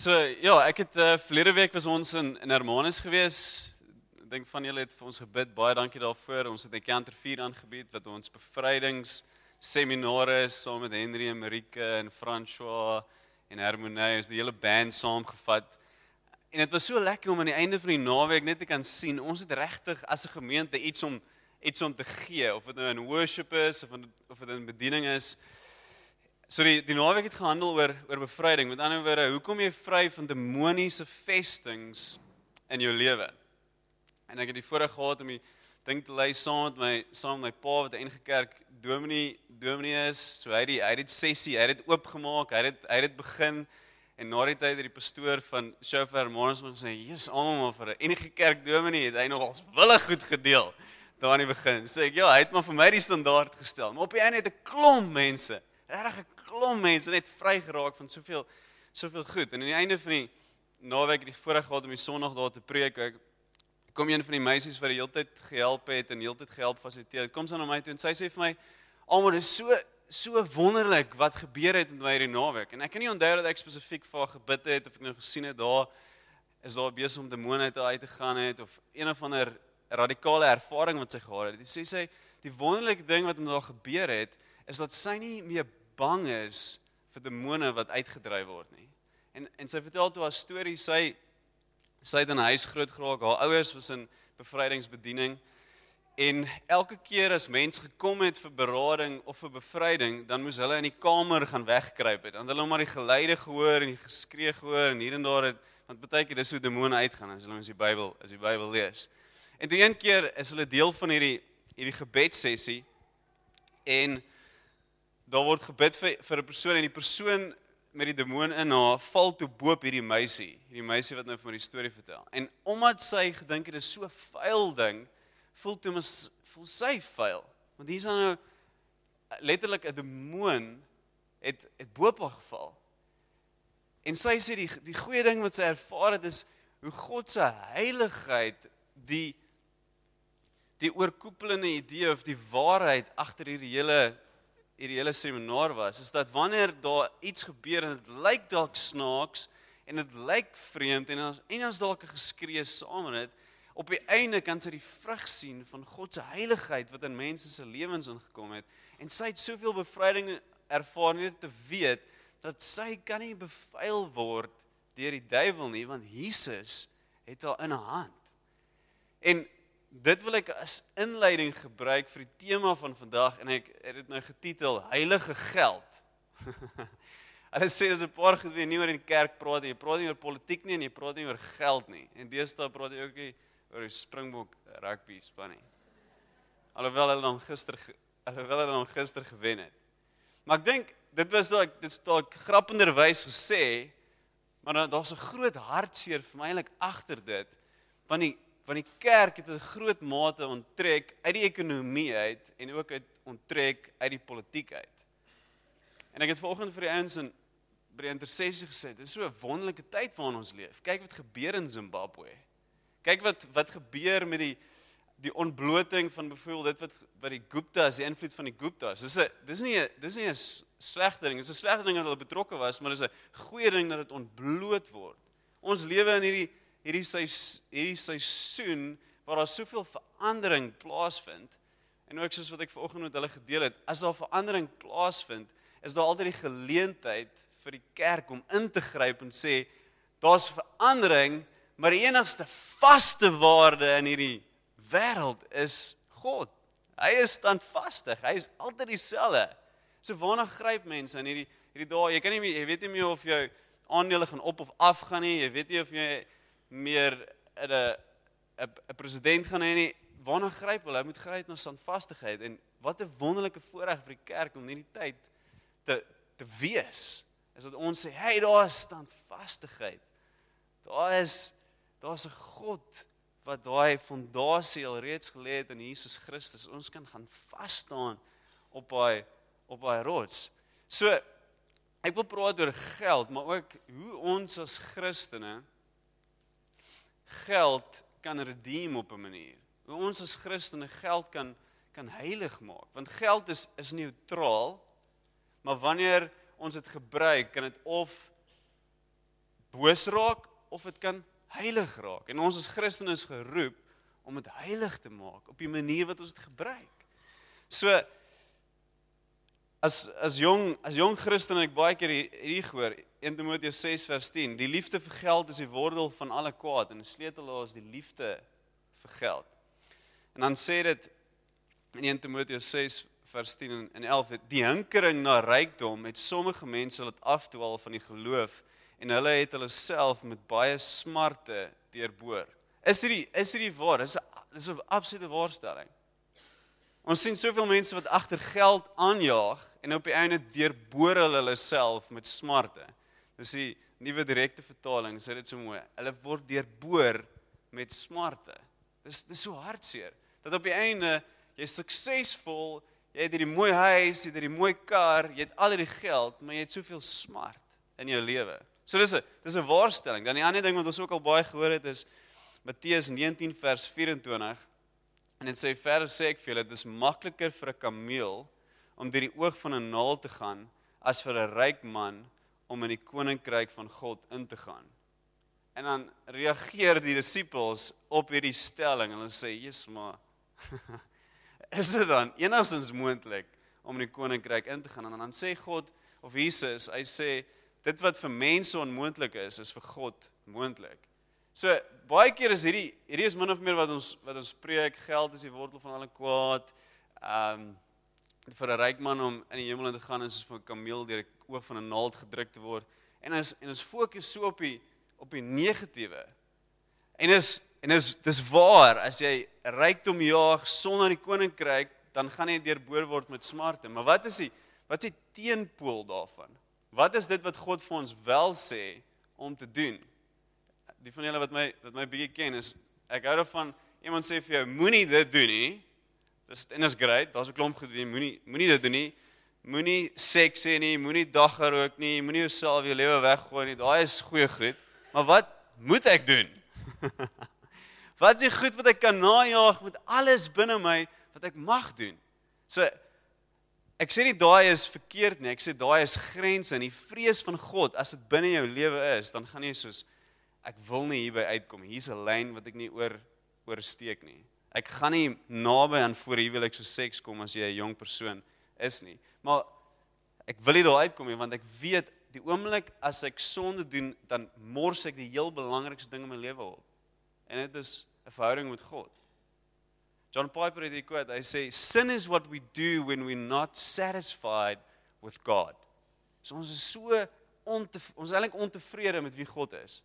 Ja, ek het verlede week was ons in Hermanus gewees. Ek dink van julle het vir ons gebid. Baie dankie daarvoor. Ons het 'n Encounter 4 aangebied wat ons bevrydingsseminare is saam met Henry en Marike en François en Hermone, ons die hele band saamgevat. En dit was so lekker om aan die einde van die naweek net te kan sien, ons het regtig as 'n gemeente iets om te gee, of dit nou in worship is of dit in bediening is. So die naweek het gehandel oor bevryding. Met ander woorde, hoe kom jy vry van demoniese vestings in jou lewe? En ek het die voorreg gehad om die ding te lei saam met my pa wat 'n NG Kerk dominee is. So hy het dit sessie, hy het dit oopgemaak, hy het dit begin. En na die tyd het die pastoor van Chauffeur Hermanus gesê, "Jesus, almal vir 'n NG Kerk dominee het hy nogals willig goed gedeel." Daar in die begin. Sê ek, ja, hy het maar vir my die standaard gestel. Maar op die einde het 'n klomp mense, regtig 'n klomp mense net vry geraak van soveel goed. En aan die einde van die naweek het ek voorreg gehad om die Sondag daar te preek. Ek kom een van die meisies wat die hele tyd gehelp het en die hele tyd gehelp fasiliteer. Kom sy na my toe en sy sê vir my, "Almal, dit is so wonderlik wat gebeur het met my hierdie naweek." En ek kan nie onthou dat ek spesifiek vir haar gebid het of ek nou gesien het daar besig om demone uit te gaan het of een of ander radikale ervaring wat sy gehad het. Sy sê, die wonderlike ding wat met haar gebeur het, is dat sy nie meer bang is vir demone wat uitgedryf word nie. En sy vertel toe haar storie, sy het in 'n huis groot geraak, haar ouers was in bevrydingsbediening, en elke keer as mense gekom het vir berading of vir bevryding, dan moes hulle in die kamer gaan wegkruip het, dan hulle maar die geluide gehoor en die geskree gehoor, en hier en daar het, want baie keer dis hoe demone uitgaan, as hulle die Bybel lees. En toe een keer is hulle deel van hierdie gebedssessie, en daar word gebid vir 'n persoon, en die persoon met die demoon in haar val toe boop hierdie meisie wat nou vir my die storie vertel. En omdat sy gedink het, dit is so 'n vuil ding, voel sy vuil. Want hier is nou letterlik 'n demoon het boop haar geval. En sy sê die goeie ding wat sy ervaar het is hoe God se heiligheid die oorkoepelende idee of die waarheid agter hierdie hele seminar was, is dat wanneer daar iets gebeur en dit lyk dalk snaaks en dit lyk vreemd en as dalk 'n geskree saam met dit, op die einde kan sy die vrug sien van God se heiligheid wat in mense se lewens ingekom het, en sy het soveel bevryding ervaar net te weet dat sy kan nie bevuil word deur die duiwel nie, want Jesus het haar in 'n hand. En dit wil ek as inleiding gebruik vir die tema van vandag, en ek het dit nou getitel, Heilige Geld. Hulle sê, dis 'n paar goed wat jy nie oor in die kerk praat, jy praat nie oor politiek nie, en jy praat nie oor geld nie. En deesdae praat jy ook nie oor die Springbok rugby span nie. Alhoewel hulle dan gister gewen het. Maar ek dink, dit is dalk grappenderwys gesê, maar daar's 'n groot hartseer vir my eintlik agter dit, want die kerk het 'n groot mate onttrek uit die ekonomie uit en ook onttrek uit die politiek uit. En ek het vanoggend vir die ouens by die intersessie gesê, dit is so 'n wonderlike tyd waarin ons leef. Kyk wat gebeur in Zimbabwe. Kyk wat gebeur met die ontbloting van byvoorbeeld dit wat die Guptas, die invloed van die Guptas. Dis nie 'n slegte ding, dis 'n slegte ding dat hulle betrokke was, maar dis 'n goeie ding dat dit ontbloot word. Ons lewe in hierdie seisoen waar daar soveel verandering plaasvind, en ook soos wat ek vanoggend met hulle gedeel het, as daar verandering plaasvind, is daar altyd die geleentheid vir die kerk om in te gryp en sê, daar's verandering, maar die enigste vaste waarde in hierdie wêreld is God. Hy is standvastig, hy is altyd dieselfde. So waarna gryp mense in hierdie dae? Jy weet nie meer of jou aandele gaan op of af gaan nie, jy weet nie of jy meer 'n president gaan hê nie. Waarna gryp hulle? Hy moet gryp na standvastigheid. En wat 'n wonderlike voorreg vir die kerk om hierdie tyd te wees, is dat ons sê, hey, daar is standvastigheid. Daar's 'n God wat daai fondasie al reeds gelê het in Jesus Christus. Ons kan gaan vas staan op daai rots. So, ek wil praat oor geld, maar ook hoe ons as Christene geld kan redeem op 'n manier. Hoe ons as Christene geld kan heilig maak. Want geld is neutraal, maar wanneer ons dit gebruik, kan dit of boos raak of dit kan heilig raak. En ons as Christene is geroep om dit heilig te maak op die manier wat ons dit gebruik. So as jong Christen ek baie keer hier gehoor 1 Timoteus 6 vers 10, die liefde vir geld is die wortel van alle kwaad en die sleutel daar is die liefde vir geld. En dan sê dit in 1 Timoteus 6 vers 10 en 11, die hinkering na rykdom het sommige mense laat afdwaal van die geloof en hulle het hulle self met baie smarte deurboor. Is hierdie waar? Dis 'n absolute waarstelling. Ons sien soveel mense wat agter geld aanjaag en op die einde deurboor hulle self met smarte. Dis die nuwe direkte vertaling, sê dit so mooi. Hulle word deurboor met smarte. Dis so hartseer dat op die einde jy is suksesvol, jy het hierdie mooi huis, jy het hierdie mooi kar, jy het al hierdie geld, maar jy het soveel smart in jou lewe. So dis 'n waarstelling. Dan die ander ding wat ons ook al baie gehoor het is Matteus 19 vers 24. En dit sê verder sê ek vir julle, dit is makliker vir 'n kameel om deur die oog van 'n naald te gaan as vir 'n ryk man om in die koninkryk van God in te gaan. En dan reageer die disippels op hierdie stelling en hulle sê, "Jesus, maar is dit dan enigstens moontlik om in die koninkryk in te gaan?" En dan sê God of Jesus, hy sê dit wat vir mense onmoontlik is vir God moontlik. So baie keer is hierdie is min of meer wat ons preek, geld is die wortel van alle kwaad. Vir 'n ryk man om in die hemel in te gaan is vir 'n kameel deur die oog van 'n naald gedruk te word. En ons fokus so op die negatiewe. En dis waar, as jy rykdom jaag sonder die koninkryk, dan gaan jy deurboor word met smarte. Maar wat is die teenpool daarvan? Wat is dit wat God vir ons wel sê om te doen? Die van julle wat my bietjie ken is, ek hou daarvan, iemand sê vir jou, moenie dit doen nie. En is great, daar's 'n klomp goed doen, moenie dit doen nie. Moenie seks hê nie, moenie daggarook nie, moenie jouself jou lewe weggooi nie. Daai is goeie goed. Maar wat moet ek doen? Wat is die goed wat ek kan najaag met alles binne my wat ek mag doen? So ek sê nie daai is verkeerd nie, ek sê daai is grense en die vrees van God, as dit binne jou lewe is, dan gaan jy soos, ek wil nie hierby uitkom, hier's 'n lyn wat ek nie oorsteek nie. Ek gaan nie naby aan voor huwelik so seks kom as jy 'n jong persoon is nie. Maar ek wil nie daar uitkom nie, want ek weet, die oomblik as ek sonde doen, dan mors ek die heel belangrikste ding in my lewe op. En dit is 'n verhouding met God. John Piper het die quote, hy sê, sin is what we do when we're not satisfied with God. So ons is ons is eintlik ontevrede met wie God is.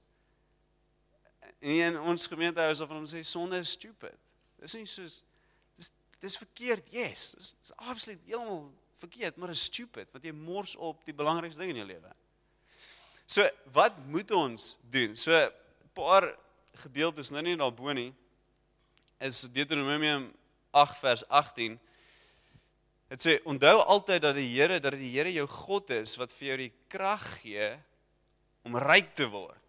En in ons gemeente hou ons van ons sê, sonde is stupid. Dis nie soos, dis verkeerd, yes, dis absoluut heeltemal verkeerd, maar is stupid, want jy mors op die belangrikste ding in jou lewe. So, wat moet ons doen? So, 'n paar gedeeltes, nou nie daarbo nie, is Deuteronomium 8 vers 18. Dit sê, onthou altyd dat die Here jou God is, wat vir jou die krag gee om ryk te word.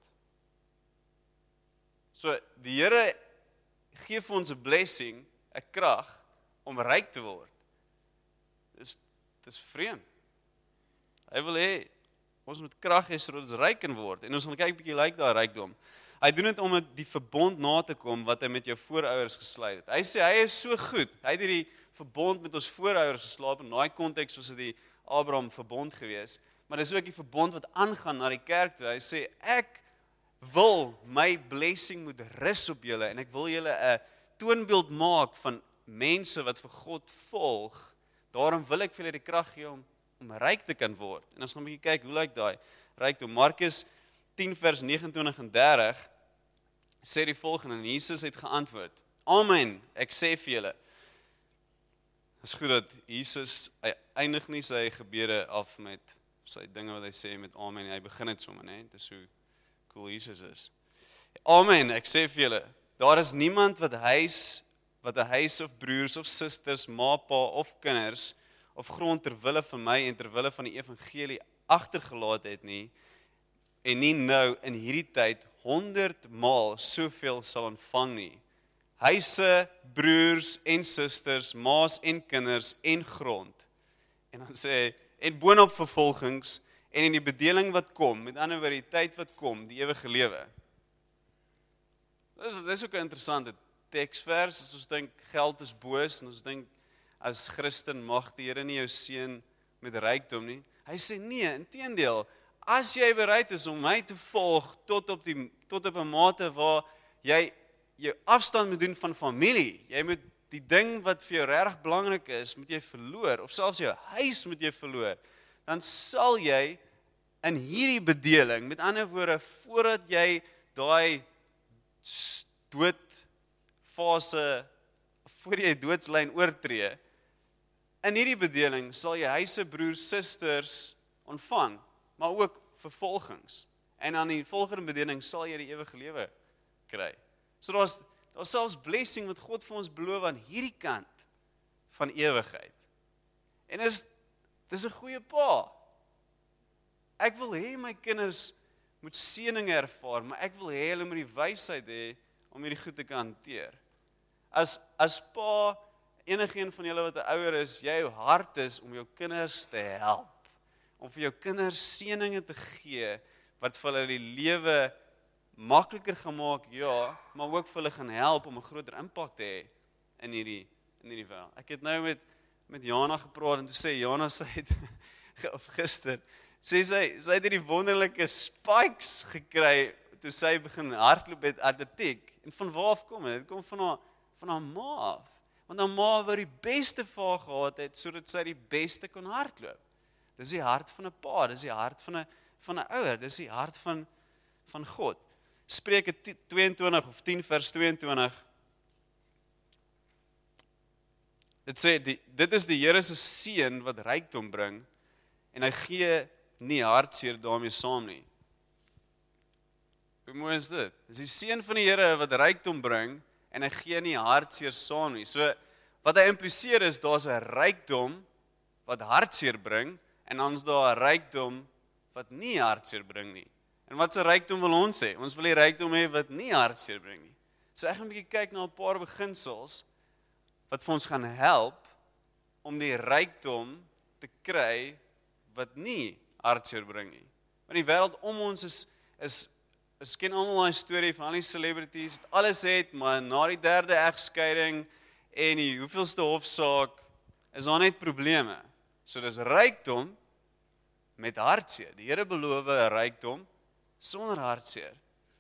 So, die Here gee vir ons 'n blessing, 'n krag om ryk te word. Dis vreemd. Hy wil hê ons moet krag hê sodat ons ryk kan word. En ons gaan kyk bietjie lyk daai rykdom. Hy doen dit om die verbond na te kom wat hy met jou voorouers gesluit het. Hy sê hy is so goed. Hy het hierdie verbond met ons voorouers geslaap. In daai konteks was dit die Abraham verbond gewees, maar dis ook die verbond wat aangaan na die kerk toe. Hy sê ek wil my blessing moet rus op julle en ek wil julle 'n toonbeeld maak van mense wat vir God volg. Daarom wil ek vir julle die krag gee om ryk te kan word. En ons gaan 'n bietjie kyk hoe lyk daai rykdom. Markus 10 vers 29 en 30 sê die volgende en Jesus het geantwoord: Amen, ek sê vir julle. Dit is goed dat Jesus hy eindig nie sy gebede af met sy dinge wat hy sê met amen. Hy begin dit sommer, né? Dis hoe cool Jesus is. Amen, ek sê vir julle, daar is niemand wat 'n huis of broers of susters, ma, pa of kinders of grond ter wille van my en ter wille van die evangelie agtergelaat het nie, en nie nou in hierdie tyd 100 maal soveel sal ontvang nie. Huise, broers en susters, ma's en kinders en grond. En dan sê hy, en boonop vervolgings en in die bedeling wat kom, met ander woorde die tyd wat kom, die ewige lewe. Dis ook 'n interessante teksvers, as ons dink geld is boos, en ons dink as Christen mag die Here nie jou seën met rykdom nie. Hy sê nee, inteendeel, as jy bereid is om my te volg tot op 'n mate waar jy jou afstand moet doen van familie, jy moet die ding wat vir jou regtig belangrik is, moet jy verloor, of selfs jou huis moet jy verloor, dan sal jy in hierdie bedeling, met ander woorde, voordat jy daai doodfase, voor jy doodslyn oortree, in hierdie bedeling sal jy huise, broers, susters ontvang, maar ook vervolgings. En aan die volgende bedeling sal jy die ewige lewe kry. So daar's selfs blessing wat God vir ons beloof aan hierdie kant van ewigheid. En dis 'n goeie pa. Ek wil hê my kinders moet seëninge ervaar, maar ek wil hê hulle moet die wysheid hê om hierdie goed te kan hanteer. As pa, enigeen van julle wat 'n ouer is, jou hart is om jou kinders te help, om vir jou kinders seëninge te gee, wat vir hulle die lewe makliker gemaak, ja, maar ook vir hulle gaan help om 'n groter impak te hê in hierdie wêreld. Ek het nou met Jana gepraat en toe sê Jana of gister, sê sy het hierdie wonderlike spikes gekry toe sy begin hardloop met atletiek. En van waar af kom dit? Dit kom van haar ma af. Want haar ma wou die beste vir haar gehad het sodat sy die beste kon hardloop. Dis die hart van 'n pa, dis die hart van 'n ouer, dis die hart van God. Spreuke 22 of 10 vers 22. Dit sê dit is die Here se seën wat rykdom bring en hy gee nie hartseer daarmee saam nie. Hoe mooi is dit? Dis die seën van die Here wat rykdom bring en hy gee nie hartseer saam nie. So wat hy impliseer is daar's 'n rykdom wat hartseer bring en dan is daar 'n rykdom wat nie hartseer bring nie. En wat se rykdom wil ons hê? Ons wil die rykdom hê wat nie hartseer bring nie. So ek gaan 'n bietjie kyk na 'n paar beginsels wat vir ons gaan help om die rykdom te kry wat nie hartseer bring nie. Want die wêreld om ons is ken almal daai storie van al die celebrities wat alles het, maar na die 3de egskeiding en die hoeveelste hofsaak is daar net probleme. So dis rykdom met hartseer. Die Here beloof 'n rykdom sonder hartseer.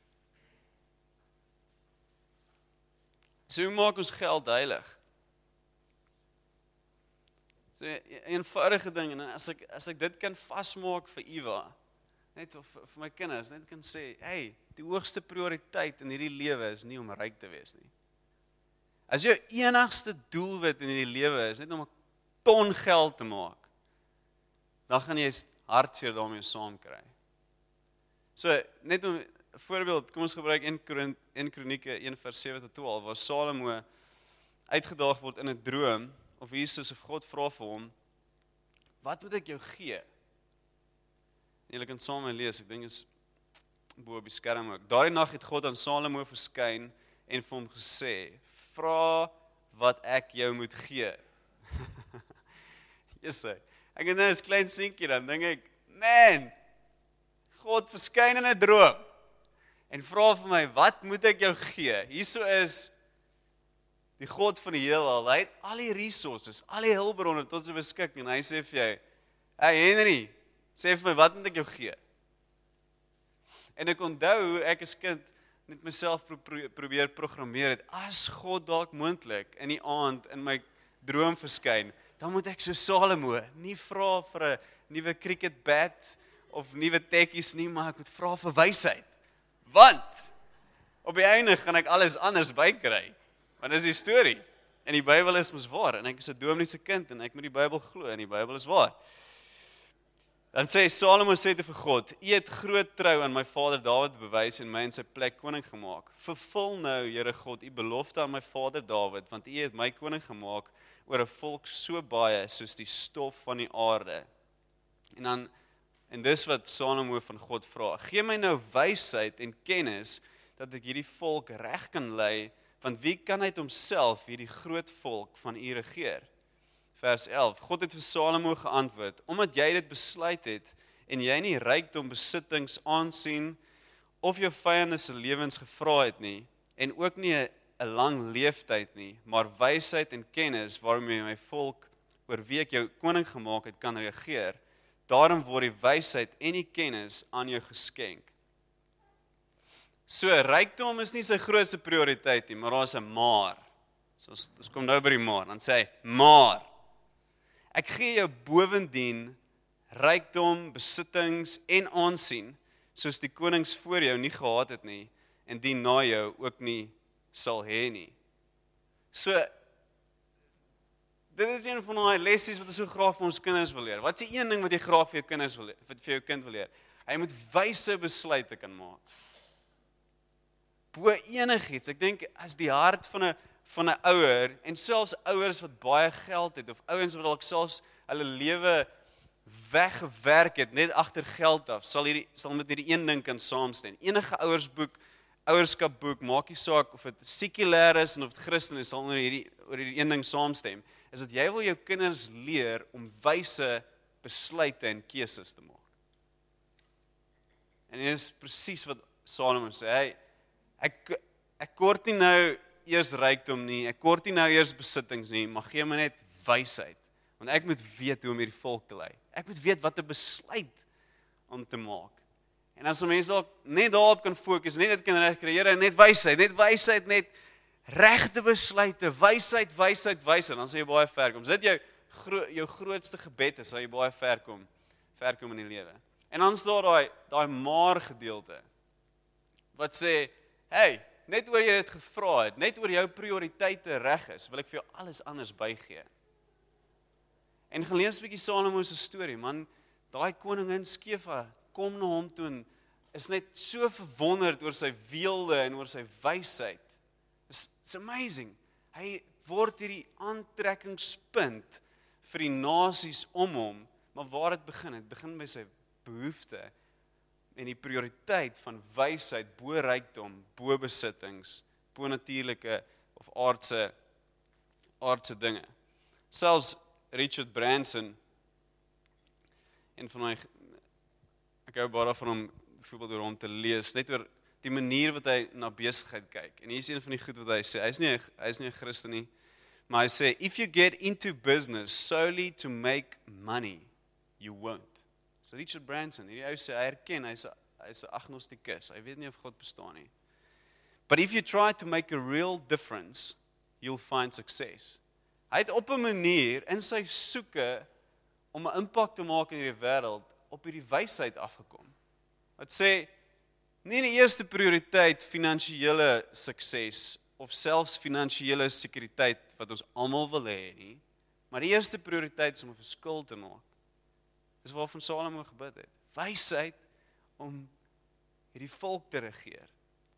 So hoe maak ons geld heilig? So 'n eenvoudige ding, en as ek dit kan vasmaak vir Eva, net of vir my kinders, net kan sê, hey, die hoogste prioriteit in hierdie lewe is nie om ryk te wees nie. As jou enigste doelwit in hierdie lewe is net om 'n ton geld te maak, dan gaan jy hartseer daarmee saam kry. So, net om 'n voorbeeld, kom ons gebruik 1 Kronieke 1 vers 7 tot 12, waar Salomo uitgedaag word in 'n droom, of Jesus of God vra vir hom, wat moet ek jou gee? En julle kan saam lees, ek dink is bo op die skerm ook. Daardie nag het God aan Salomo verskyn en vir hom gesê, vra wat ek jou moet gee. Yes, ek het nou 'n klein seentjie dan dink ek, man, God verskyn in 'n droom en vra vir my, wat moet ek jou gee? Hierso is die God van die heelal, hy het al die resources, al die hulpbronne tot sy beskikking, en hy sê vir jou, hey Henry, sê vir my, wat moet ek jou gee? En ek onthou hoe ek as kind net myself probeer programmeer het, as God dalk moontlik in die aand in my droom verskyn, dan moet ek so Salomo nie vra vir 'n nuwe cricket bat of nuwe tekkies nie, maar ek moet vra vir wysheid. Want op die einde gaan ek alles anders bykry. Want dis die storie. En die Bybel is mos waar en ek is 'n dominee se kind en ek moet die Bybel glo en die Bybel is waar. Dan sê Salomo sê te vir God, U het groot trou aan my vader Dawid bewys en my in sy plek koning gemaak. Vervul nou, Here God, U belofte aan my vader Dawid, want U het my koning gemaak oor 'n volk so baie soos die stof van die aarde. En dis wat Salomo van God vra. Gee my nou wysheid en kennis dat ek hierdie volk reg kan lei, want wie kan uit homself hierdie groot volk van U regeer? Vers 11. God het vir Salomo geantwoord, omdat jy dit besluit het en jy nie rykdom, besittings, aansien of jou vyande se lewens gevra het nie, en ook nie 'n lang leeftyd nie, maar wysheid en kennis waarmee my volk oor wie ek jou koning gemaak het kan regeer, daarom word die wysheid en die kennis aan jou geskenk. So, rykdom is nie sy grootste prioriteit nie, maar daar is 'n maar. So, ons kom nou by die maar, dan sê hy, maar, ek gee jou bovendien rykdom, besittings en aansien, soos die konings voor jou nie gehad het nie, en die na jou ook nie sal hê nie. So, dit is een van die lessies wat ons so graag vir ons kinders wil leer. Wat is die een ding wat jy graag vir jou kinders wil leer, vir jou kind wil leer? Hy moet wyse besluite kan maak. Bo enigiets. Ek dink as die hart van 'n ouer, en selfs ouers wat baie geld het, of ouens wat dalk selfs hulle lewe weggewerk het, net agter geld af, sal met hierdie een ding kan saamstem. Enige ouerskapboek, maak nie saak of dit sekulêr is en of dit Christen is, sal oor hierdie een ding saamstem, is dat jy wil jou kinders leer om wyse besluite en keuses te maak. En dit is presies wat Salomo sê, ek kort nie nou eers rykdom nie, ek kort nie nou eers besittings nie, maar gee my net wysheid, want ek moet weet hoe om hierdie volk te lei. Ek moet weet wat 'n besluit om te maak. En as mense dalk net daarop kan fokus, net dit kan regkry, Here, net wysheid, net regte besluite, wysheid, dan sal jy baie ver kom. As dit jou grootste gebed is, sal jy baie ver kom in die lewe. En dan is daar daai maar gedeelte, wat sê, hey, net oor jy dit gevra het, net oor jou prioriteite reg is, wil ek vir jou alles anders bygee. En gelees 'n bietjie Salomo se storie, man, daai koningin Skefa kom na hom toe en is net so verwonderd oor sy weelde en oor sy wysheid. It's amazing. Hy word hierdie aantrekkingspunt vir die nasies om hom, maar waar dit begin by sy behoefte en die prioriteit van wysheid, bo rykdom, bo besittings, bo natuurlike of aardse dinge. Selfs Richard Branson, en van ek hou baie van hom, byvoorbeeld oor hom te lees, net oor die manier wat hy na besigheid kyk. En hier is een van die goed wat hy sê, hy is nie 'n Christen nie, maar hy sê, if you get into business solely to make money, you won't. So Richard Branson, hierdie ou sê, hy erken, hy's 'n agnostikus, hy weet nie of God bestaan nie. But if you try to make a real difference, you'll find success. Hy het op 'n manier in sy soeke om 'n impak te maak in hierdie wêreld op hierdie wysheid afgekom. Wat sê, nie die eerste prioriteit finansiële sukses of selfs finansiële sekuriteit wat ons almal wil hê nie, maar die eerste prioriteit is om 'n verskil te maak. Dis waarvan Salomo gebid het. Wysheid om hierdie volk te regeer.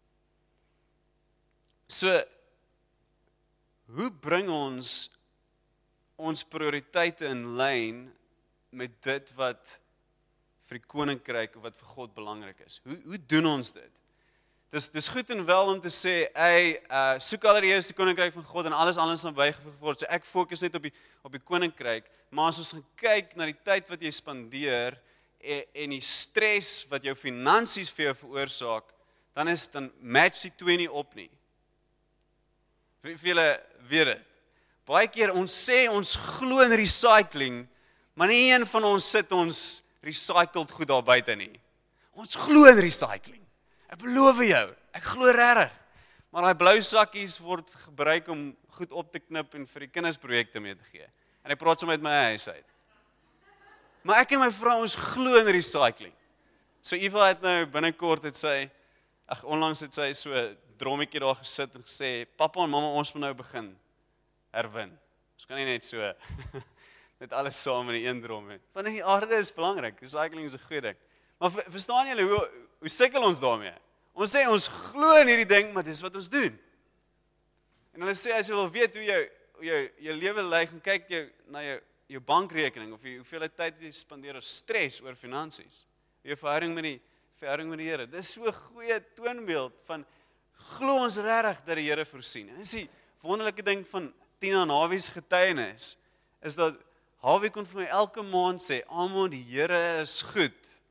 So, hoe bring ons prioriteite in lyn met dit wat vir die koninkryk of wat vir God belangrik is? Hoe doen ons dit? Dis goed en wel om te sê, soek allereers die koninkryk van God en alles anders sal bygevoeg word. So ek fokus net op die koninkryk, maar as ons gaan kyk na die tyd wat jy spandeer en die stres wat jou finansies vir jou veroorsaak, dan match die twee nie op nie. Vir julle weet dit. Baie keer ons sê ons glo in recycling, maar nie een van ons sit ons recycled goed daar buite nie. Ons glo in recycling. Ek beloof jou, ek glo regtig. Maar daai blou sakkies word gebruik om goed op te knip en vir die kindersprojekte mee te gee. En ek praat sommer uit my huis uit. Maar ek en my vrou, ons glo in recycling. So Eva het nou binnekort onlangs het sy so 'n drommetjie daar gesit en gesê, pappa en mamma, ons moet nou begin herwin. Ons kan nie net so net alles saam in die een drom hê. Want die aarde is belangrik, recycling is 'n goeie ding. Maar verstaan julle hoe sukkel ons daarmee? Ons sê ons glo in hierdie ding, maar dis wat ons doen. En hulle sê as jy wil weet hoe jou lewe lyk, gaan kyk na jou bankrekening of hoeveel tyd jy spandeer op stres oor finansies. Jou verhouding met die Here. Dis so 'n goeie toonbeeld van glo ons regtig dat die Here voorsien. En dis die wonderlike ding van Tina en Hawie se getuienis, is dat Hawie kon vir my elke maand sê, almal, die Here is goed.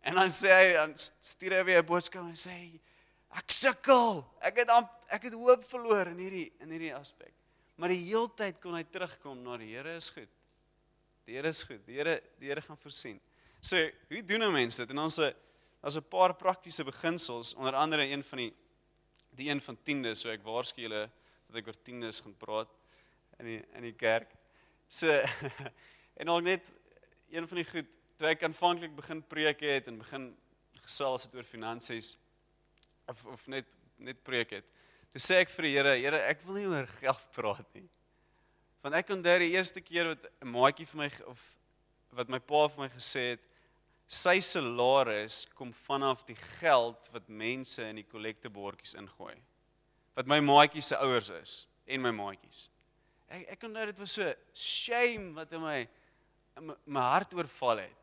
En dan sê hy, dan stuur hy weer 'n boodskap en sê, ek sukkel, ek het hoop verloor in hierdie aspek. Maar die heeltyd kon hy terugkom na die Here is goed. Die Here is goed, die Here gaan voorsien. So, hoe doen 'n mens dit? En ons daar's 'n paar praktiese beginsels, onder andere die een van tiendes, so ek waarsku julle dat ek oor tiendes gaan praat in die kerk. So, en ook net een van die goed, toe ek aanvanklik begin preek het en begin gesels het oor finansies, of net preek het, toe sê ek vir die Here, ek wil nie oor geld praat nie. Want ek onthou die eerste keer wat 'n maatjie vir my, of wat my pa vir my gesê het, sy salaris kom vanaf die geld wat mense in die kollektebordjies ingooi. Wat my maatjie se ouers is, en my maatjies. Ek onthou dit was so shame wat in my hart oorval het.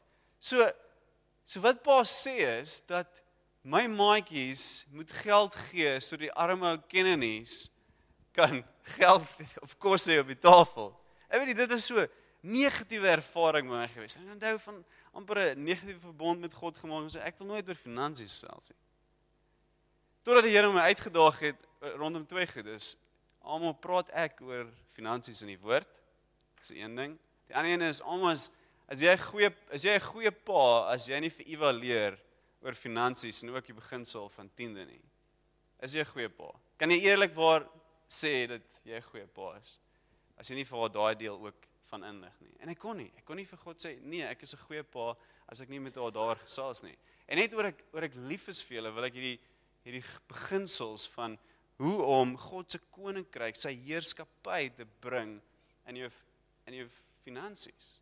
So wat pa sê is, dat my maatjies moet geld gee, so die arme ou kennies kan geld of kos hê op die tafel. Ek weet nie, dit is so negatiewe ervaring by my gewees. En ek onthou van amper 'n negatiewe verbond met God gemaak en sê ek wil nooit oor finansies gesels nie. Totdat die Here my uitgedaag het rondom twee goed is. Almal praat ek oor finansies in die woord. Dis een ding. Die ander een is almal as jy 'n goeie pa as jy nie verëvalueer oor finansies en ook die beginsel van tiende nie. Is jy 'n goeie pa? Kan jy eerlikwaar sê dat jy 'n goeie pa is? As jy nie vir haar daai deel ook van inlig nie. En ek kon nie vir God sê, nee, ek is 'n goeie pa, as ek nie met haar daar gesels nie. En net oor ek lief is vir julle, wil ek hierdie beginsels van hoe om God se koninkryk, sy heerskappy te bring in jou finansies.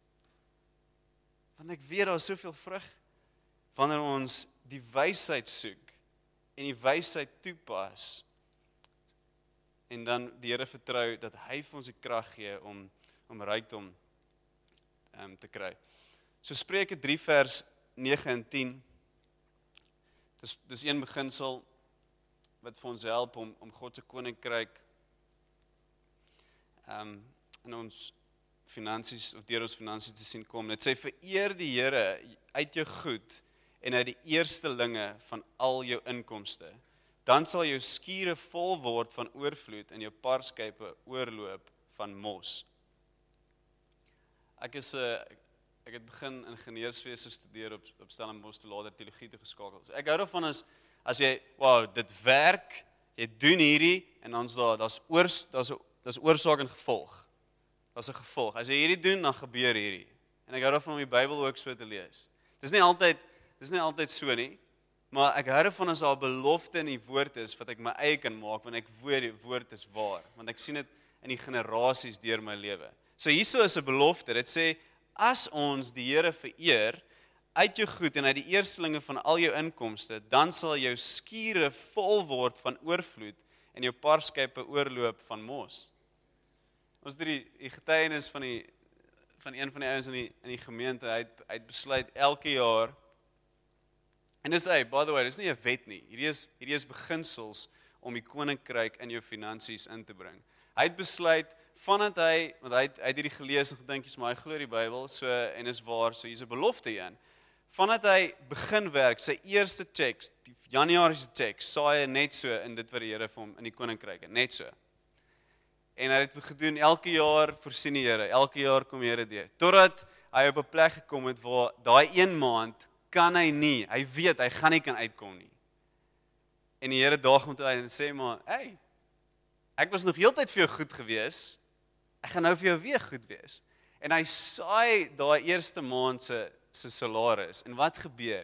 Want ek weet daar is soveel vrug, wanneer ons die wysheid soek, en die wysheid toepas, en dan die Here vertrou, dat hy vir ons die krag gee, om rykdom te kry. So Spreuke 3 vers 9 en 10, dis een beginsel, wat vir ons help om God se koninkryk, in ons finansies, of deur ons finansies te sien kom. Dit sê, vereer die Here uit jou goed, en uit die eerstelinge van al jou inkomste. Dan sal jou skure vol word van oorvloed, en jou parskype oorloop van mos. Ek het begin ingenieurswese studeer op Stellenbosch, toe later teologie toe geskakel. So ek hou daarvan as jy, dit werk, jy doen hierdie, en dan daar's oorsaak en gevolg. Daar's 'n gevolg. As jy hierdie doen, dan gebeur hierdie. En ek hou daarvan om die Bybel ook so te lees. Dis nie altyd so nie, maar ek hou daarvan as daar 'n belofte in die woord is, wat ek my eie kan maak, want ek weet die woord is waar, want ek sien dit in die generasies deur my lewe. So hierso is 'n belofte, dit sê, as ons die Here vereer, uit jou goed en uit die eerstelinge van al jou inkomste, dan sal jou skure vol word van oorvloed, en jou parskype oorloop van mos. Ons het die getuienis van een van die ouens in die gemeente, hy het besluit elke jaar, en dis by the way, dis nie 'n wet nie, hierdie is beginsels om die koninkryk in jou finansies in te bring. Hy het besluit, want hy het hierdie gelees en gedink, maar hy glo die Bybel, so, en is waar, so hier's 'n belofte in. Vandat hy begin werk, sy eerste teks, die Januariese teks, saai hy net so in dit wat die Here vir hom in die koninkryk, net so. En hy het gedoen, elke jaar voorsien die Here, elke jaar kom die Here deur. Totdat hy op 'n plek gekom het, waar daai een maand, kan hy nie, hy weet, hy gaan nie kan uitkom nie. En die Here daag hom toe uit en sê, maar, hey, ek was nog heeltyd vir jou goed gewees, ek gaan nou vir jou weer goed wees. En hy saai daai eerste maand sy salaris, en wat gebeur?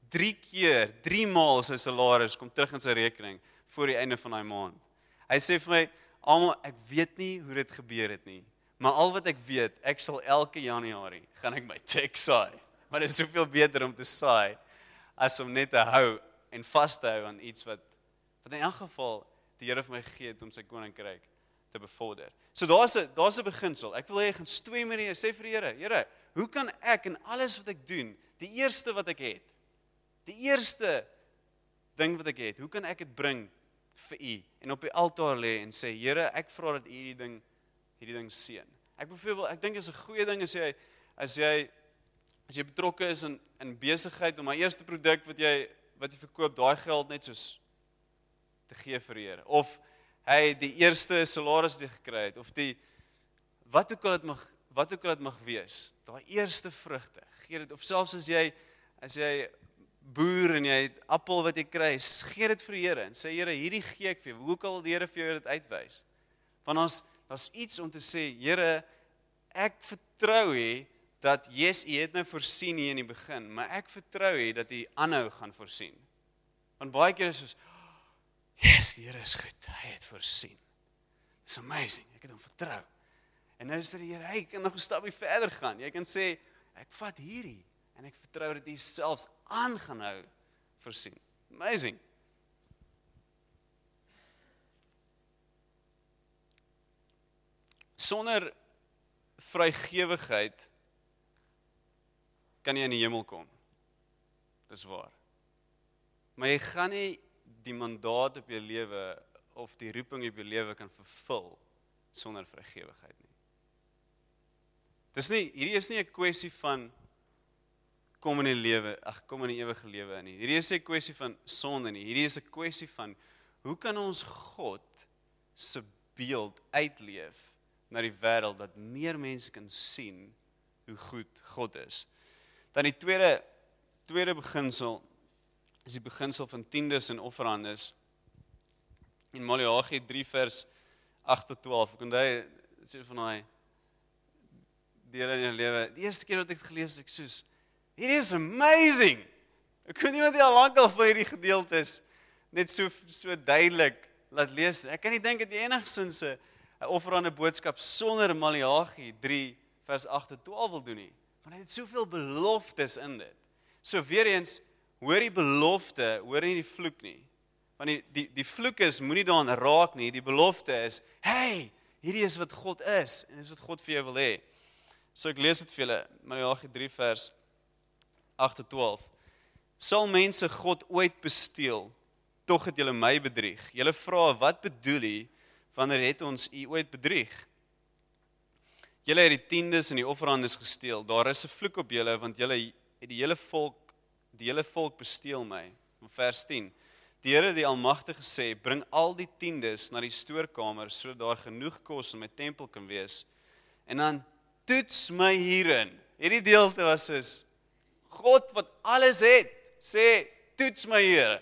3 maal sy salaris kom terug in sy rekening, voor die einde van daai maand. Hy sê vir my, almal, ek weet nie hoe dit gebeur het nie, maar al wat ek weet, ek sal elke Januarie, gaan ek my check saai. Maar dit is soveel beter om te saai, as om net te hou, en vast te hou aan iets wat in elk geval, die Here vir my gegee het om sy koninkryk te bevorder. So daar's 'n beginsel. Ek wil hê jy gaan stoei met die Here, sê vir die Here, Here, hoe kan ek in alles wat ek doen, die eerste wat ek het, die eerste ding wat ek het, hoe kan ek dit bring vir U en op die altaar lê en sê, Here, ek vra dat U hierdie ding seën. Ek dink dit is 'n goeie ding as jy as jy betrokke is in besigheid om my eerste produk wat jy verkoop, daai geld net soos te gee vir die Here. Of hy die eerste salaris wat jy gekry het, of die wat ook al dit mag wees, daai eerste vrugte, gee dit, of selfs as jy boer en jy het appel wat jy kry, gee dit vir die Here en sê Here, hierdie gee ek vir jou. Hoe kan die Here vir jou dit uitwys? Want daar's iets om te sê, Here, ek vertrou U dat yes, U het nou voorsien hier in die begin, maar ek vertrou U dat U aanhou gaan voorsien. Want baie keer is soos, yes, die Here is goed, hy het voorsien. It's amazing, ek het hom vertrou. En nou is dit die Here, hy kan nog 'n stapie verder gaan. Jy kan sê, ek vat hierdie en ek vertrou dat U selfs aan gaan hou voorsien. Amazing. Sonder vrygewigheid kan jy in die hemel kom. Dis waar. Maar jy gaan nie die mandaat op jou lewe of die roeping op jou lewe kan vervul sonder vrygewigheid nie. Hierdie is nie 'n kwessie van kom in die ewige lewe nie. Hierdie is nie 'n kwessie van sonde nie. Hierdie is 'n kwessie van hoe kan ons God se beeld uitleef na die wêreld dat meer mense kan sien hoe goed God is. Dan die tweede beginsel is die beginsel van tiendes en offerandes. In Maleagi 3 vers 8 tot 12. Ek onthou sê van daai dele in jou lewe. Die eerste keer wat ek het gelees, ek soos, hierdie is amazing. Ek kon iemand al lankal van hierdie gedeeltes net so duidelik laat lees. Ek kan nie dink dat jy enigsins 'n offerande boodskap sonder Maleagi 3 vers 8 tot 12 wil doen nie. Want hy het soveel beloftes in dit. So weer eens, hoor die belofte, hoor nie die vloek nie. Want die vloek is, moenie daaraan raak nie, die belofte is, hey, hierdie is wat God is, en dis wat God vir jou wil hê. So ek lees dit vir julle, Maleagi 3 vers 8 tot 12. Sal mense God ooit besteel, tog het julle my bedrieg. Julle vra, wat bedoel U, wanneer het ons U ooit bedrieg? Julle het die tiendes en die offerandes gesteel. Daar is 'n vloek op julle, want julle het die hele volk besteel my. Vers 10. Die Here die Almagtige sê, bring al die tiendes na die stoorkamer, sodat daar genoeg kos in my tempel kan wees. En dan toets my hierin. Hierdie deelte was soos, God wat alles het, sê, toets my Here.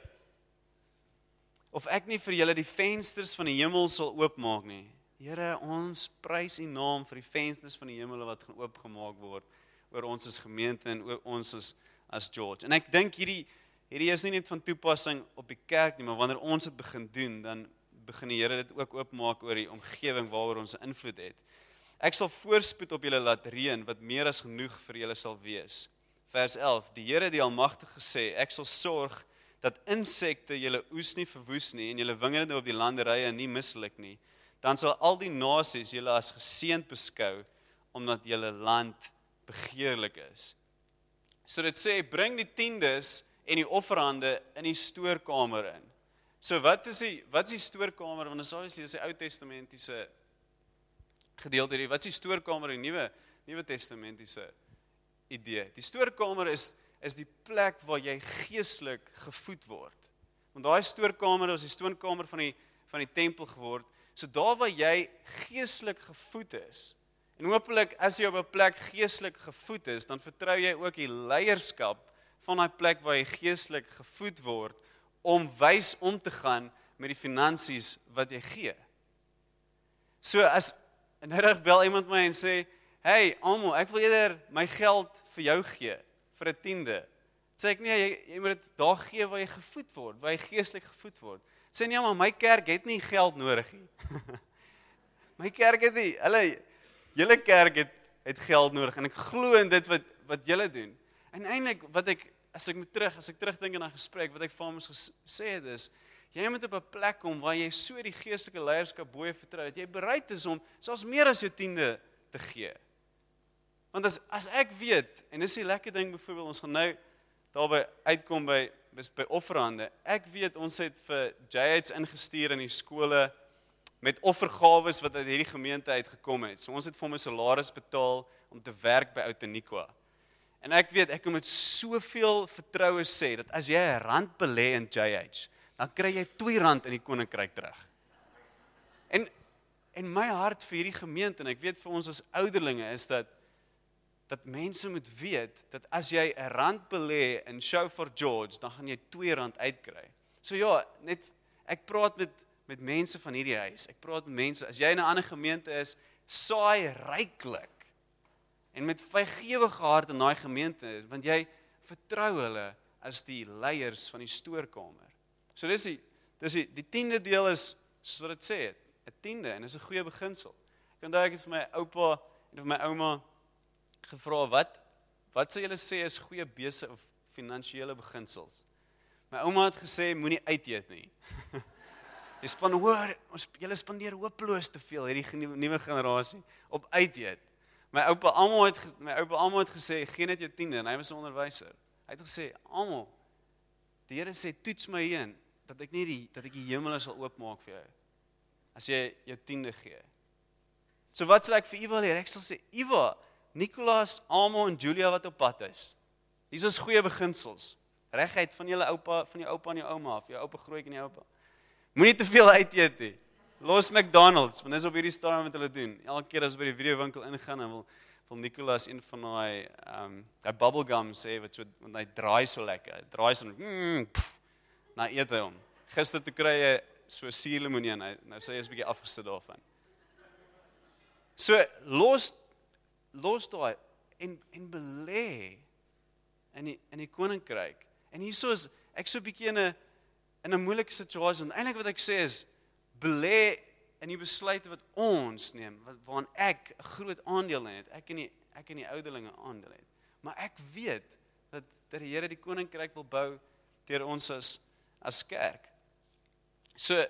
Of ek nie vir julle die vensters van die hemel sal oopmaak nie. Here, ons prys U naam vir die vensters van die hemel wat gaan oopgemaak word oor ons as gemeente en oor ons as George. En ek dink hierdie is nie net van toepassing op die kerk nie, maar wanneer ons dit begin doen, dan begin die Here dit ook oopmaak oor die omgewing waaroor ons invloed het. Ek sal voorspoed op julle laat reën, wat meer as genoeg vir julle sal wees. Vers 11, die Here die Almagtige sê, ek sal sorg dat insekte julle oes nie verwoes nie en julle wingerde op die landerye nie misluk nie. Dan sal al die nasies julle as geseënd beskou, omdat julle land begeerlik is. So dit sê, bring die tiendes en die offerande in die stoorkamer in. So wat is die stoorkamer? Want dis die Ou Testamentiese gedeelte hier. Wat is die stoorkamer in die Nuwe Testamentiese idee? Die stoorkamer is die plek waar jy geestelik gevoed word. Want daai stoorkamer was die stoorkamer van die tempel geword. So daar waar jy geestelik gevoed is, en hopelik as jy op 'n plek geestelik gevoed is, dan vertrou jy ook die leierskap van daai plek waar jy geestelik gevoed word, om wys om te gaan met die finansies wat jy gee. So as nou bel iemand my en sê, hey, Amo, ek wil eerder my geld vir jou gee, vir 'n tiende. Sê ek nee, jy moet dit daar gee waar jy gevoed word, waar jy geestelik gevoed word. Sê nee, maar my kerk het nie geld nodig nie. My kerk het nie, julle kerk het geld nodig, en ek glo in dit wat julle doen. En eintlik, as ek terugdink in 'n gesprek, wat ek vir hom gesê het is, jy moet op 'n plek kom waar jy so die geestelike leierskap bo jou vertrou, dat jy bereid is om selfs meer as jou tiende te gee. Want as ek weet, en dis die lekker ding byvoorbeeld, ons gaan nou daarby uitkom by offerande, ek weet ons het vir J-Aids ingestuur in die skole met offergawes wat uit hierdie gemeente uitgekom het. So ons het vir hom 'n salaris betaal om te werk by Outeniqua. En ek weet, ek kan met soveel vertroue sê, dat as jy 'n rand belê in JH, dan kry jy R2 in die koninkryk terug. En my hart vir hierdie gemeente, en ek weet vir ons as ouderlinge, is dat mense moet weet, dat as jy 'n rand belê in Show for George, dan gaan jy R2 uitkry. So ja, ek praat met mense van hierdie huis, ek praat met mense, as jy in 'n ander gemeente is, saai ryklik, en met vrygewige hart in daai gemeente is, want jy vertrou hulle as die leiers van die stoorkamer. So dis die 10de deel is, soos wat dit sê, 'n 10de, en dis 'n goeie beginsel. Ek onthou ek het vir my oupa en vir my ouma gevra, wat sou julle sê is goeie besige of finansiële beginsels? My ouma het gesê, moenie uit eet nie. Julle spandeer hopeloos te veel, hierdie nuwe generasie, op uit eet. My oupa almal het gesê, gee net jou 10de, en hy was 'n onderwyser. Hy het gesê, almal, die Here sê, toets my heen, dat ek die hemel sal oopmaak vir jou, as jy jou 10de gee. So wat sal ek vir Eva leer? Ek sal sê, Eva, Nicolaas, Amo en Julia wat op pad is. Hier is goeie beginsels. Regheid van jou oupa en jou ouma, of jou oupa grootjie en jou oupa. Moenie te veel uit eet nie. Los McDonald's, want dis op hierdie stadium wat hulle doen. Elke keer as by die videowinkel ingaan, en wil Nicolaas een van daai bubblegum sê, want hy draai so lekker. Hy draai so, nou eet hy hom. Gister toe kry hy so suurlemoen, nou sê hy is 'n bietjie afgesit daarvan. So, los daai, en belê in die koninkryk. En hierso is, ek so 'n bietjie in 'n moeilike situasie, en eintlik wat ek sê is, belê in die besluite wat ons neem, waarin ek 'n groot aandeel in het, ek en die ouderlinge aandeel het. Maar ek weet, dat die Here die koninkryk wil bou, deur ons as kerk. So,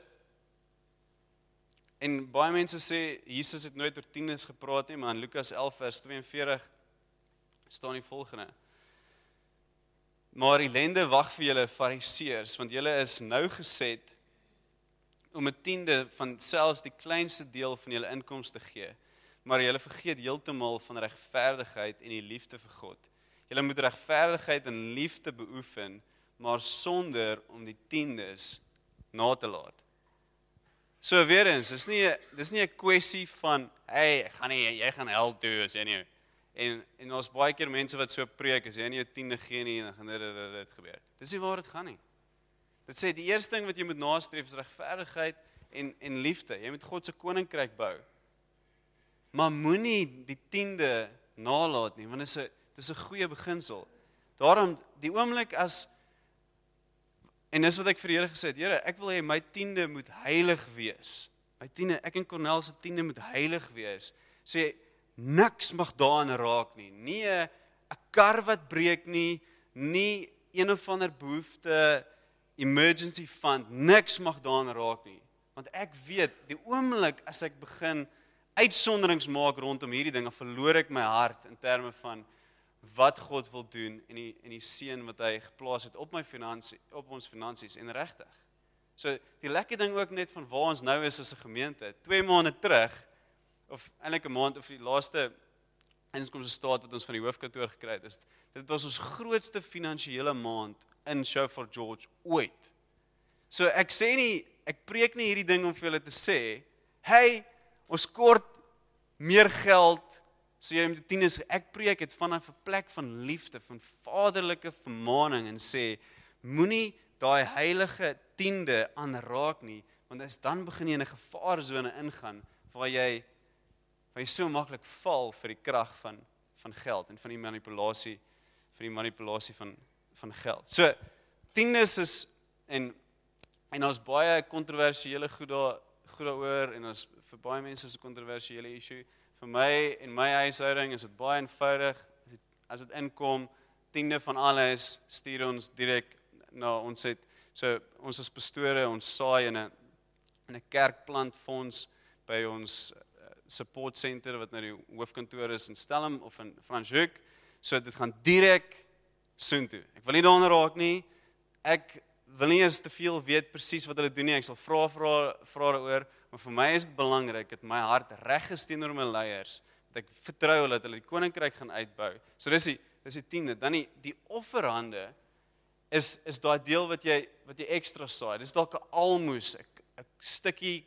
en baie mense sê, Jesus het nooit oor 10des gepraat nie, maar in Lukas 11 vers 42 staan die volgende. Maar ellende wag vir julle fariseërs, want julle is nou geset om 'n 10de van selfs die kleinste deel van julle inkomste te gee, maar julle vergeet heeltemal van regverdigheid en die liefde vir God. Julle moet regverdigheid en liefde beoefen, maar sonder om die 10des na te laat. So weer eens, dis nie 'n kwessie van, hey, jy gaan hel toe as jy nie. En ons baie keer mense wat so preek, as jy nie jou 10de gee nie, dan gaan dit gebeur. Dis nie waar dit gaan nie. Dit sê, die eerste ding wat jy moet nastreef is regverdigheid en liefde. Jy moet God se koninkryk bou. Maar moenie die 10de nalat nie, want dis 'n goeie beginsel. Daarom, die oomblik en dis wat ek vir die Here gesê het, Here, ek wil hê my 10de moet heilig wees. My 10de, ek en Cornel se 10de moet heilig wees. So niks mag daarin raak nie. Nie 'n kar wat breek nie een of ander behoefte, emergency fund, niks mag daarin raak nie. Want ek weet, die oomblik as ek begin uitsonderings maak rondom hierdie dinge, verloor ek my hart in terme van wat God wil doen en die seën wat hy geplaas het op ons finansies en regtig. So die lekker ding ook net van waar ons nou is as 'n gemeente, 2 maande terug, of eintlik 'n maand of die laaste inkomste staat wat ons van die hoofkantoor gekry het, dit was ons grootste finansiële maand in Show for George ooit. So ek preek nie hierdie ding om vir julle te sê, hey, ons kort meer geld, so jy moet die 10des, ek preek het vanaf 'n plek van liefde, van vaderlike vermaaning en sê, moenie daai heilige 10de aanraak nie, want dan begin jy in 'n gevaarsone ingaan, waar jy so maklik val vir die krag van geld en van die manipulasie van geld. So, 10des is, en ons baie kontroversiële goed daaroor, en ons vir baie mense is 'n kontroversiële issue. Vir my en my huishouding is dit baie eenvoudig. As dit inkom, 10de van alles, stuur ons direk na ons ons as pastore, ons saai in 'n kerkplantfonds by ons support center wat nou die hoofkantoor is in Stellenbosch of in Franschhoek. So dit gaan direk soontoe. Ek wil nie daarna raak nie. Ek wil nie eers te veel weet presies wat hulle doen nie. Ek sal vra daaroor, maar vir my is dit belangrik dat my hart reg is teenoor my leiers, ek vertrou hulle dat hulle die koninkryk gaan uitbou. So dis die 10de. Dan die offerhande is daai deel wat jy ekstra saai. Dis dalk 'n almoes, 'n stukkie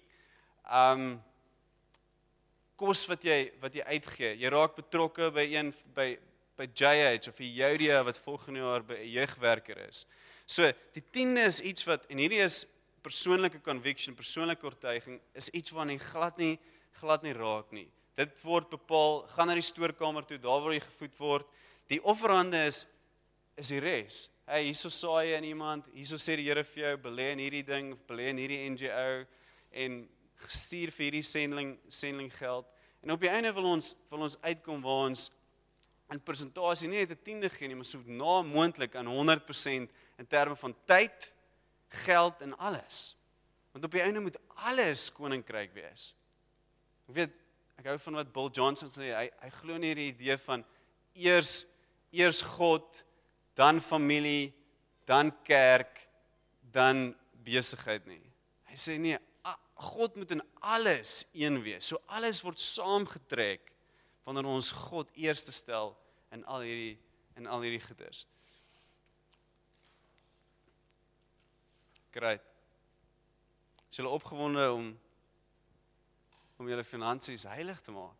kos wat jy uitgee. Jy raak betrokke by JH of die Judea wat volgende jaar by 'n jeugwerker is. So die 10de is iets wat, en hierdie is persoonlike conviction, persoonlike oortuiging, is iets wat jy glad nie raak nie. Dit word bepaal, gaan na die stoorkamer toe, daar waar jy gevoed word. Die offerhande is die res. Hey, hierso saai jy in iemand, hierso sê die Here vir jou, belê in hierdie ding, of belê in hierdie NGO, en gestuur vir hierdie sending geld. En op die einde wil ons uitkom waar ons in persentasie nie net 'n 10de gee nie, maar so na moontlik aan 100% in terme van tyd, geld en alles. Want op die einde moet alles koninkryk wees. Ek weet, ek hou van wat Bill Johnson sê, hy glo nie hierdie idee van eers God, dan familie, dan kerk, dan besigheid nie. Hy sê nee, God moet in alles een wees. So alles word saamgetrek wanneer ons God eerste stel in al hierdie goeders. Great. Is julle opgewonde om julle finansies heilig te maak?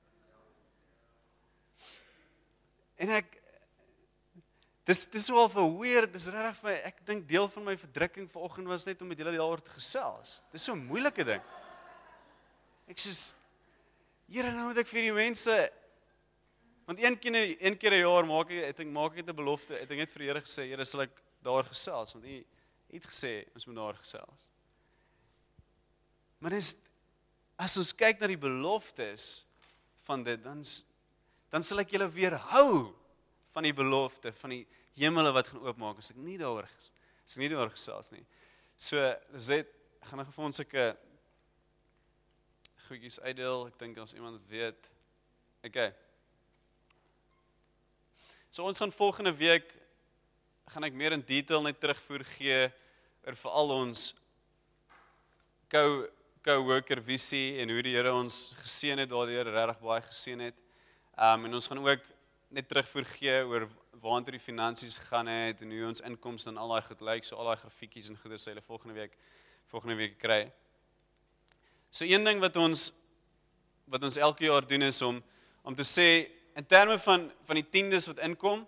En dis wel vir weird, dis regtig vir my, ek dink deel van my verdrukking vanoggend was net om met julle daaroor te gesels. Dis so 'n moeilike ding. Ek sê, Here, nou moet ek vir die mense, want een keer 'n jaar maak ek 'n belofte, ek het vir die Here gesê, Here, sal ek daar gesels, want hy het gesê, ons moet daar gesels. Maar as ons kyk na die beloftes van dit, dan sal ek julle weerhou van die belofte, van die hemele wat gaan oopmaak, as ek nie daaroor gesels nie. So, Lizet, ek gaan nog vir ons 'n goedjies uitdeel, ek dink as iemand het weet. Okay. So ons gaan volgende week, gaan ek meer in detail net terugvoer gee, oor veral ons co-worker visie, en hoe die Here ons geseën het, daardeur regtig baie geseën het. En ons gaan ook net terugvoer gee oor waartoe die finansies gegaan het, en hoe ons inkomste en al daai goed lyk, so al daai grafiekies en goeie sê hulle volgende week kry. So een ding wat ons elke jaar doen is om te sê, in terme van die 10des wat inkom,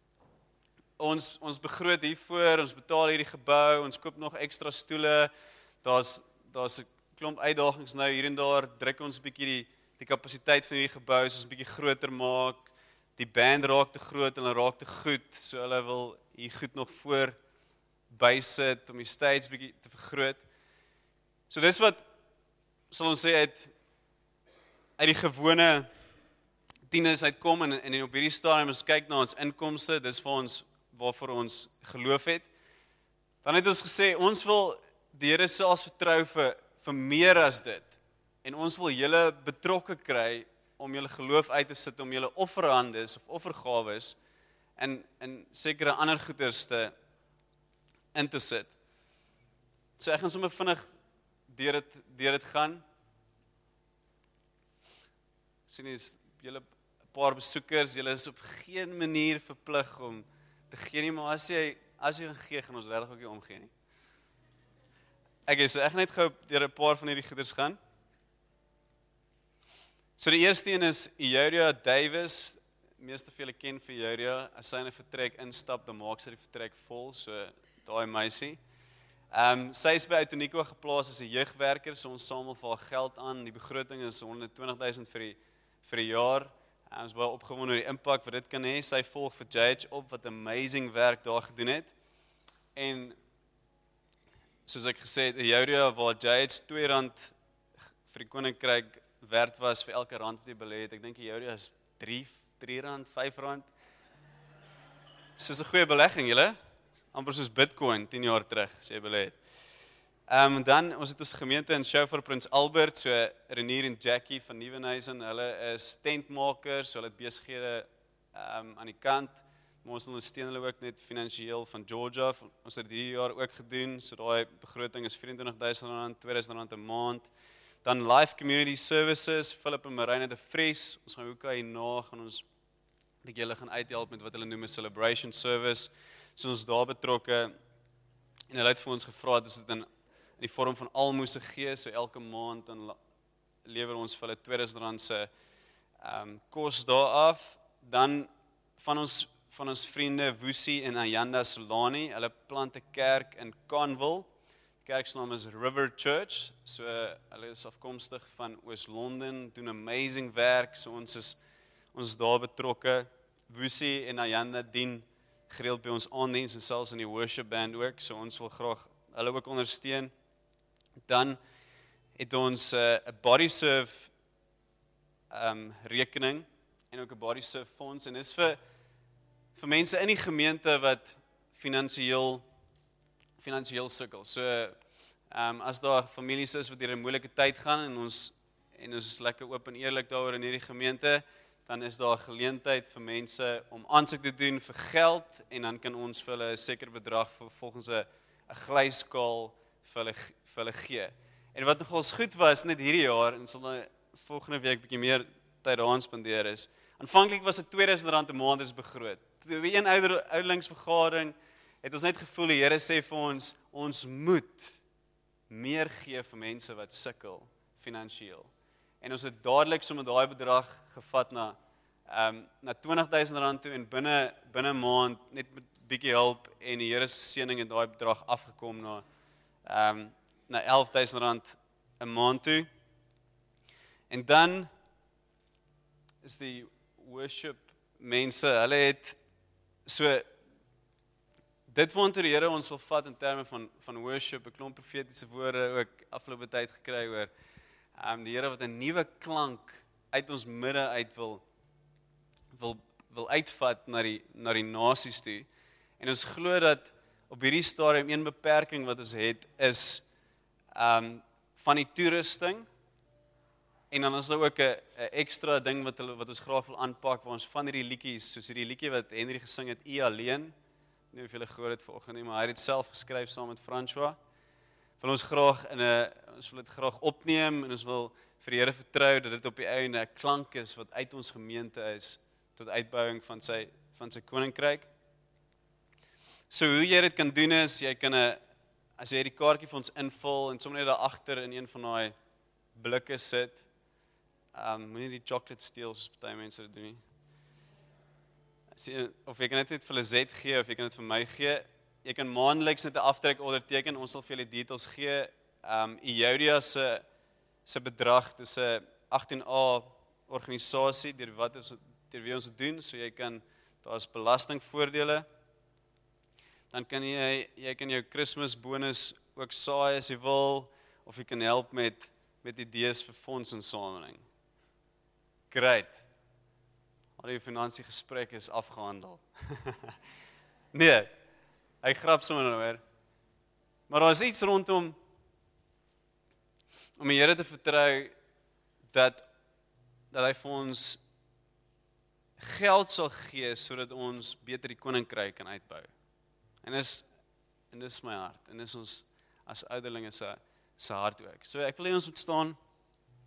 ons begroot hiervoor, ons betaal hierdie gebou, ons koop nog ekstra stoele, daar's 'n klomp uitdagings nou hier en daar, druk ons 'n bietjie die kapasiteit van hierdie gebou, soos 'n bietjie groter maak, die band raak te groot en hulle raak te goed, so hulle wil hier goed nog voor bysit om die stage bietjie te vergroot. So dis wat sal ons sê uit die gewone 10des uitkom, en op hierdie stadium ons kyk na ons inkomste, dis waarvoor ons geloof het. Dan het ons gesê, ons wil die Here selfs vertrou vir meer as dit, en ons wil julle betrokke kry om julle geloof uit te sit, om julle offerhandes of offergawes en sekere ander goeders in te sit. So ek gaan sommer vinnig deur dit gaan. Sien is julle 'n paar besoekers, julle is op geen manier verplig om te gee nie, maar as jy gaan gee, gaan ons regtig ook nie omgee nie. Okay, so ek gaan net gou deur 'n paar van hierdie goeders gaan. So die eerste een is Euria Davis. Meeste van julle ken vir Euria. As sy in 'n vertrek instap, dan maak sy die vertrek vol, so daai meisie. Sy is by Outeniqua geplaas as 'n jeugwerker, so ons samel vir haar geld aan. Die begroting is 120,000 vir die jaar. Ons is baie opgewonde oor die impak wat dit kan hê. Sy volg vir JH op wat amazing werk daar gedoen het. En soos ek gesê het, Euria waar JH R2 vir die koninkryk werd was vir elke rand wat jy belê het. Ek dink Euria is R3, R5. Soos 'n goeie belegging, julle. Amper soos Bitcoin 10 jaar terug, as jy belê het. Dan ons het ons gemeente in Schouffer Prins Albert, so Renier en Jackie van Nieuwenhuizen, hulle is tentmakers, so hulle het besighede aan die kant, maar ons ondersteun hulle ook net finansiëel van Georgia. Ons het hierdie jaar ook gedoen, so daai begroting is R24,000, R2,000 'n maand. Dan Life Community Services, Philip en Marina de Vries, ons gaan ook hierna gaan ons bietjie hulle gaan uithelp met wat hulle noem 'n celebration service. So ons daar betrokke en hulle het vir ons gevra dat ons dit in die vorm van almoses gee, so elke maand dan lewer ons vir hulle R2000 se kos daar af. Dan van ons vriende Woesie en Ayanda Solani, hulle plant 'n kerk in Conville. Die kerk se naam is River Church. So hulle is afkomstig van Oos-London, doen amazing werk. So ons is daar betrokke. Woesie en Ayanda dien gereeld by ons aandiens en selfs in die worship band ook. So ons wil graag hulle ook ondersteun. Dan het ons 'n Bodyserve rekening en ook 'n Bodyserve fonds en dis vir mense in die gemeente wat finansiëel sukkel. So as daar families is wat deur 'n moeilike tyd gaan en ons is lekker oop en eerlik daaroor in hierdie gemeente, dan is daar 'n geleentheid vir mense om aansoek te doen vir geld en dan kan ons vir hulle 'n sekere bedrag volgens 'n glyskaal vir hulle gee. En wat nogals goed was net hierdie jaar en sal nou volgende week bietjie meer tyd daaraan spandeer is. Aanvanklik was dit R2000 'n maand is begroot. Toe by een ouderlingsvergadering het ons net gevoel die Here sê vir ons moet meer gee vir mense wat sukkel finansiëel. En ons het dadelik sommer daai bedrag gevat na R20,000 toe en binne 'n maand net met bietjie hulp en die Here se seëning het daai bedrag afgekom na R11,000 'n maand toe. En dan is die worship mense, hulle het so dit waartoe die Here ons wil vat in terme van worship, 'n klomp profetiese woorde ook afgelope tyd gekry oor die Here wat 'n nuwe klank uit ons midde uit wil uitvat na die nasies toe. En ons glo dat op hierdie stadium een beperking wat ons het is van die toerusting. En dan is daar ook 'n ekstra ding wat ons graag wil aanpak waar ons van hierdie liedjies, soos hierdie liedjie wat Henry gesing het, U alleen. Nie of julle gehoor het vanoggend nie, maar hy het dit self geskryf saam met François. Wil ons wil dit graag opneem en ons wil vir die Here vertrou dat dit op die einde 'n klank is wat uit ons gemeente is tot uitbouing van sy koninkryk. So hoe jy dit kan doen is, jy kan as jy die kaartjie vir ons invul en sommer net daar agter in een van daai blikke sit. Moenie die chocolate steel soos baie mense dit doen nie. Of jy kan net vir Lizet gee of jy kan dit vir my gee. Jy kan maandeliks net 'n aftrek-order teken. Ons sal vir julle details gee. Euodia se bedrag, dis 'n 18A organisasie deur wie ons dit doen, so daar's belastingvoordele. Dan kan jy kan jou Kersbonus ook saai as jy wil of jy kan help met idees vir fondsinsameling. Great. Al die finansiegesprek is afgehandel. Nee, ek grap sommer nou hoor. Maar daar is iets rondom om die Here te vertrou dat hy vir ons geld sal gee sodat ons beter die koninkryk kan uitbou. En dis my hart en dis ons as ouderlinge se hart ook. So ek wil hê ons moet staan.